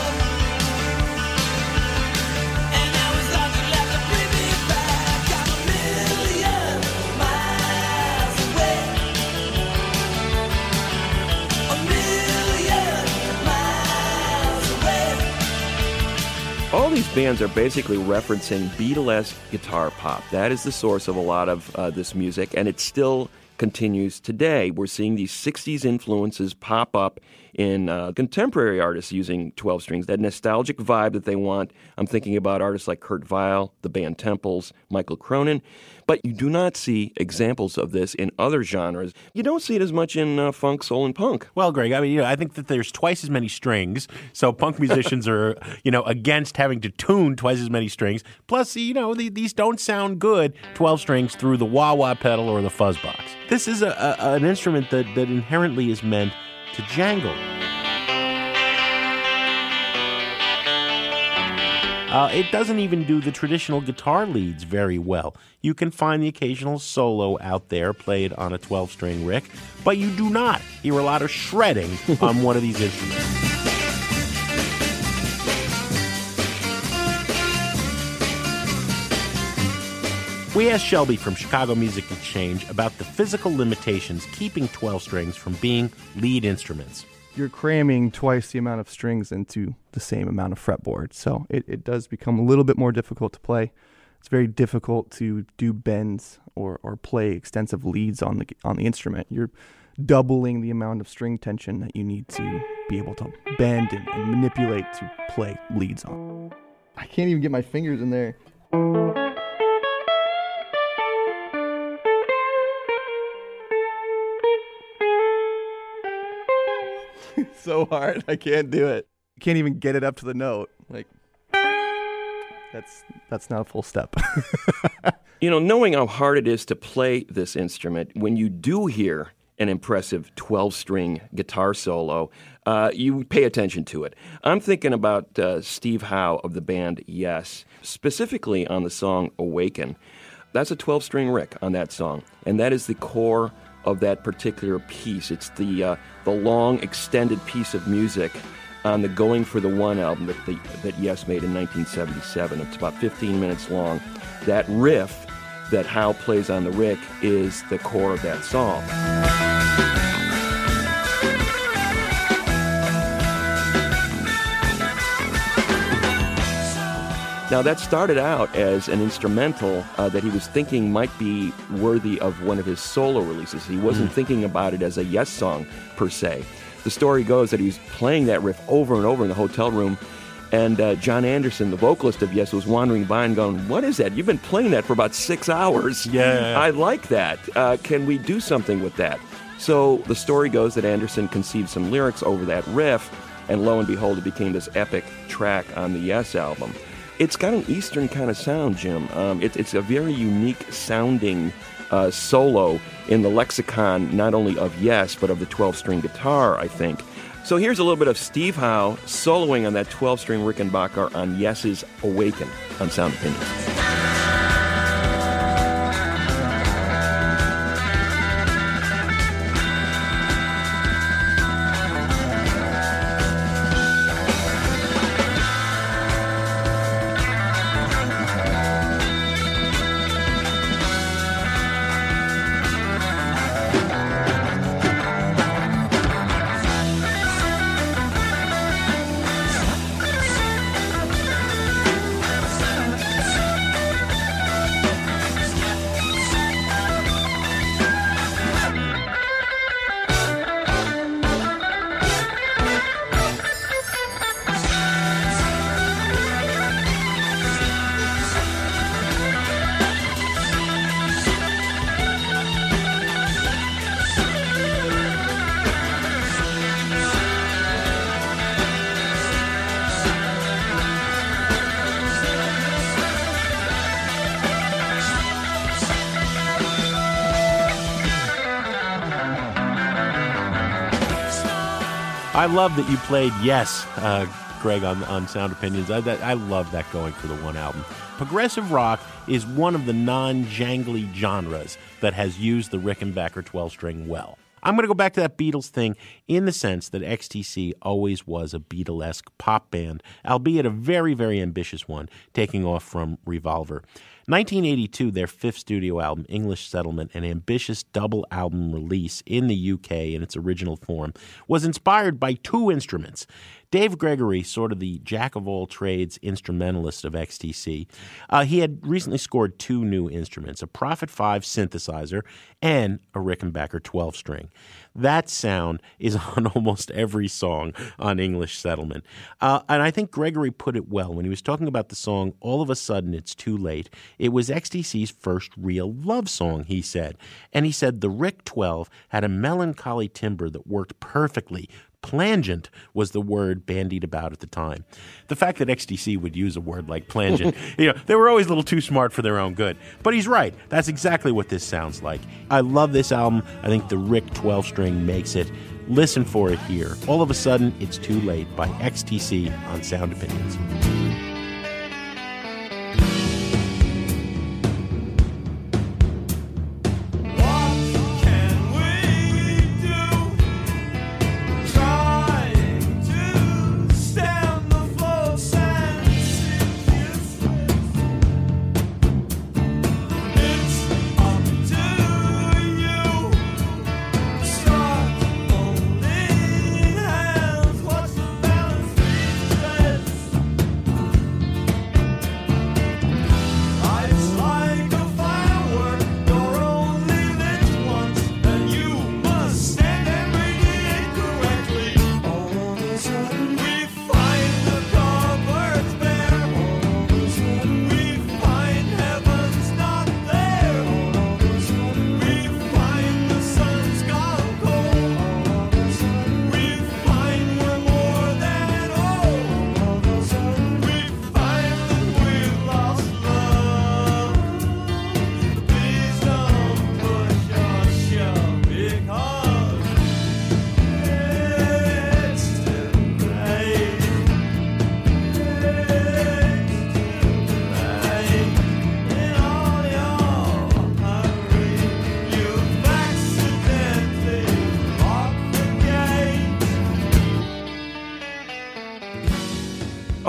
All these bands are basically referencing Beatlesque guitar pop. That is the source of a lot of uh, this music, and it still continues today. We're seeing these sixties influences pop up in uh, contemporary artists using twelve strings, that nostalgic vibe that they want. I'm thinking about artists like Kurt Weill, the band Temples, Michael Cronin. But you do not see examples of this in other genres. You don't see it as much in uh, funk, soul, and punk. Well, Greg, I mean, you know, I think that there's twice as many strings, so punk musicians are, you know, against having to tune twice as many strings. Plus, you know, the, these don't sound good, twelve strings, through the wah-wah pedal or the fuzz box. This is a, a, an instrument that, that inherently is meant to jangle. Uh, it doesn't even do the traditional guitar leads very well. You can find the occasional solo out there played on a twelve-string Rick, but you do not hear a lot of shredding on one of these instruments. We asked Shelby from Chicago Music Exchange about the physical limitations keeping twelve strings from being lead instruments. You're cramming twice the amount of strings into the same amount of fretboard, so it, it does become a little bit more difficult to play. It's very difficult to do bends or, or play extensive leads on the on the instrument. You're doubling the amount of string tension that you need to be able to bend and, and manipulate to play leads on. I can't even get my fingers in there. It's so hard. I can't do it. I can't even get it up to the note. Like, that's that's not a full step. You know, knowing how hard it is to play this instrument, when you do hear an impressive twelve-string guitar solo, uh, you pay attention to it. I'm thinking about uh, Steve Howe of the band Yes, specifically on the song Awaken. That's a twelve-string Rick on that song, and that is the core of that particular piece. It's the uh, the long, extended piece of music on the Going for the One album that, the, that Yes made in nineteen seventy-seven. It's about fifteen minutes long. That riff that Hal plays on the Rick is the core of that song. Now, that started out as an instrumental uh, that he was thinking might be worthy of one of his solo releases. He wasn't mm. thinking about it as a Yes song, per se. The story goes that he was playing that riff over and over in the hotel room, and uh, John Anderson, the vocalist of Yes, was wandering by and going, "What is that? You've been playing that for about six hours. Yeah. I like that. Uh, can we do something with that?" So the story goes that Anderson conceived some lyrics over that riff, and lo and behold, it became this epic track on the Yes album. It's got an Eastern kind of sound, Jim. Um, it, it's a very unique sounding uh, solo in the lexicon, not only of Yes, but of the twelve-string guitar, I think. So here's a little bit of Steve Howe soloing on that twelve-string Rickenbacker on Yes's Awaken on Sound Opinions. I love that you played Yes, uh, Greg, on, on Sound Opinions. I, that, I love that Going for the One album. Progressive rock is one of the non-jangly genres that has used the Rickenbacker twelve-string well. I'm going to go back to that Beatles thing in the sense that X T C always was a Beatlesque pop band, albeit a very, very ambitious one, taking off from Revolver. nineteen eighty-two, their fifth studio album, English Settlement, an ambitious double album release in the U K in its original form, was inspired by two instruments. Dave Gregory, sort of the jack-of-all-trades instrumentalist of X T C, uh, he had recently scored two new instruments, a Prophet five synthesizer and a Rickenbacker twelve-string. That sound is on almost every song on English Settlement. Uh, and I think Gregory put it well when he was talking about the song, All of a Sudden It's Too Late. It was X T C's first real love song, he said. And he said the Rick twelve had a melancholy timbre that worked perfectly. Plangent was the word bandied about at the time. The fact that X T C would use a word like plangent, you know, they were always a little too smart for their own good. But he's right. That's exactly what this sounds like. I love this album. I think the Rick twelve-string makes it. Listen for it here. All of a Sudden, It's Too Late by X T C on Sound Opinions.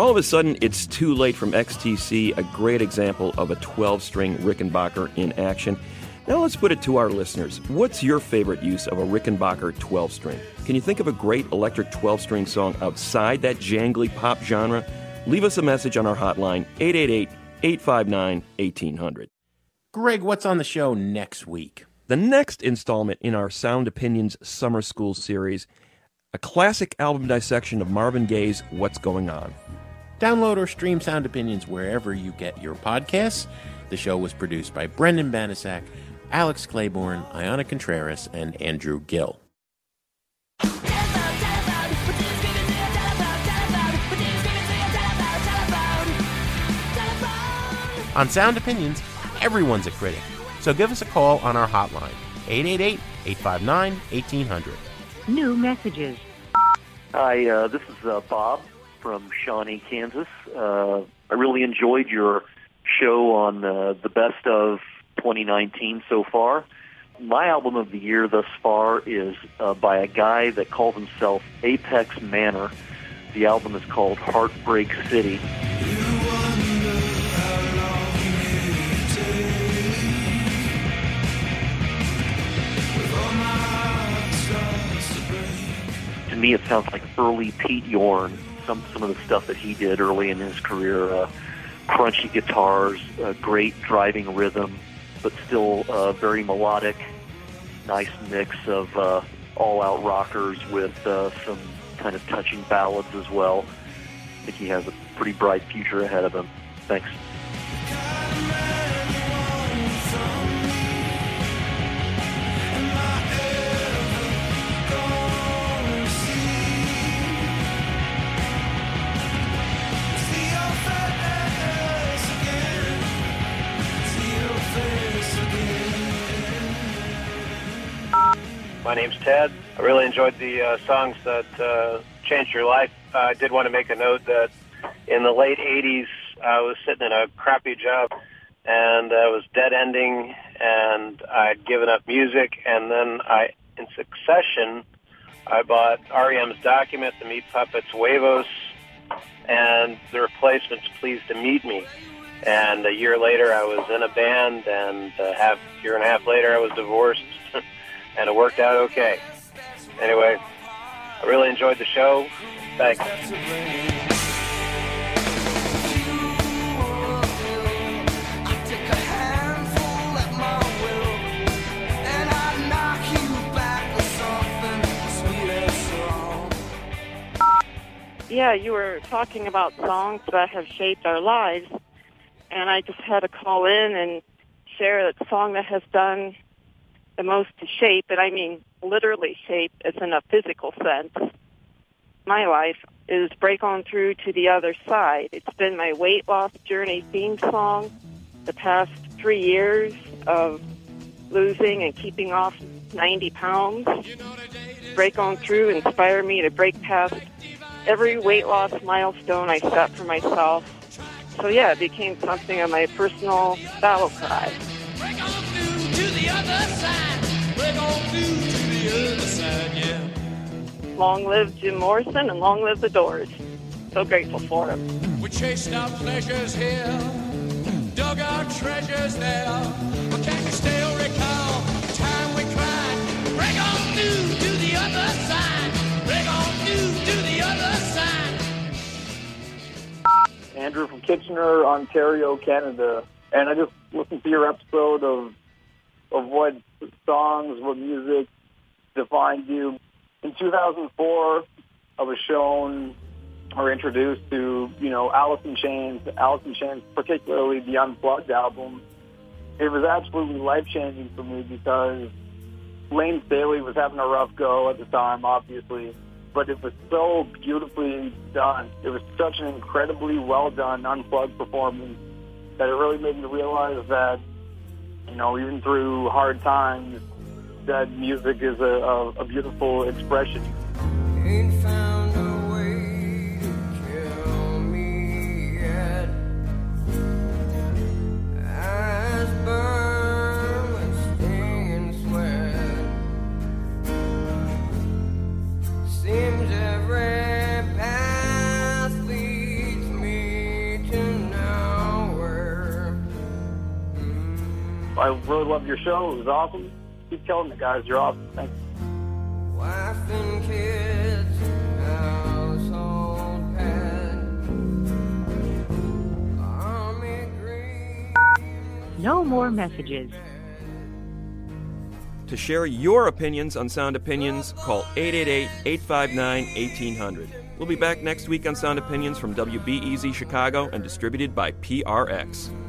All of a Sudden, It's Too Late from X T C, a great example of a twelve-string Rickenbacker in action. Now let's put it to our listeners. What's your favorite use of a Rickenbacker twelve-string? Can you think of a great electric twelve-string song outside that jangly pop genre? Leave us a message on our hotline, eight eight eight, eight five nine, one eight hundred. Greg, what's on the show next week? The next installment in our Sound Opinions Summer School series, a classic album dissection of Marvin Gaye's What's Going On. Download or stream Sound Opinions wherever you get your podcasts. The show was produced by Brendan Banasak, Alex Claiborne, Ayana Contreras, and Andrew Gill. On Sound Opinions, everyone's a critic. So give us a call on our hotline, eight eight eight, eight five nine, one eight hundred. New messages. Hi, uh, this is uh, Bob from Shawnee, Kansas. Uh, I really enjoyed your show on uh, the best of twenty nineteen so far. My album of the year thus far is uh, by a guy that calls himself Apex Manor. The album is called Heartbreak City. To me, it sounds like early Pete Yorn, some some of the stuff that he did early in his career. Uh, crunchy guitars, uh, great driving rhythm, but still uh, very melodic. Nice mix of uh, all-out rockers with uh, some kind of touching ballads as well. I think he has a pretty bright future ahead of him. Thanks. My name's Ted. I really enjoyed the uh, songs that uh, changed your life. Uh, I did want to make a note that in the late eighties, I was sitting in a crappy job, and I was dead-ending, and I'd given up music, and then I, in succession, I bought R E M's Document, the Meat Puppets, Huevos, and the Replacements, Pleased to Meet Me. And a year later, I was in a band, and a half year and a half later, I was divorced. And it worked out okay. Anyway, I really enjoyed the show. Thanks. Yeah, you were talking about songs that have shaped our lives, and I just had to call in and share that the song that has done the most to shape, and I mean literally shape, it's in a physical sense, my life, is Break On Through to the Other Side. It's been my weight loss journey theme song the past three years of losing and keeping off ninety pounds. Break On Through inspired me to break past every weight loss milestone I set for myself. So yeah, it became something of my personal battle cry. Break on through to the other side. Break on through to the other side, yeah. Long live Jim Morrison and long live the Doors. So grateful for him. We chased our pleasures here, dug our treasures there. But can you still recall the time we cried? Break on through to the other side. Break on through to the other side. Andrew from Kitchener, Ontario, Canada. And I just listened to your episode of of what songs, what music defined you. In two thousand four, I was shown or introduced to, you know, Alice in Chains, Alice in Chains, particularly the Unplugged album. It was absolutely life-changing for me because Lane Staley was having a rough go at the time, obviously, but it was so beautifully done. It was such an incredibly well-done Unplugged performance that it really made me realize that, you know, even through hard times, that music is a, a, a beautiful expression. Ain't found a way to kill me yet. Eyes burn with stinging sweat. Seems every path leads love your show. It was awesome. Keep telling the guys you're awesome. Thanks. Wife and kids, household pet, army green. No more messages. To share your opinions on Sound Opinions, call eight eight eight, eight five nine, one eight zero zero. We'll be back next week on Sound Opinions from W B E Z Chicago and distributed by P R X.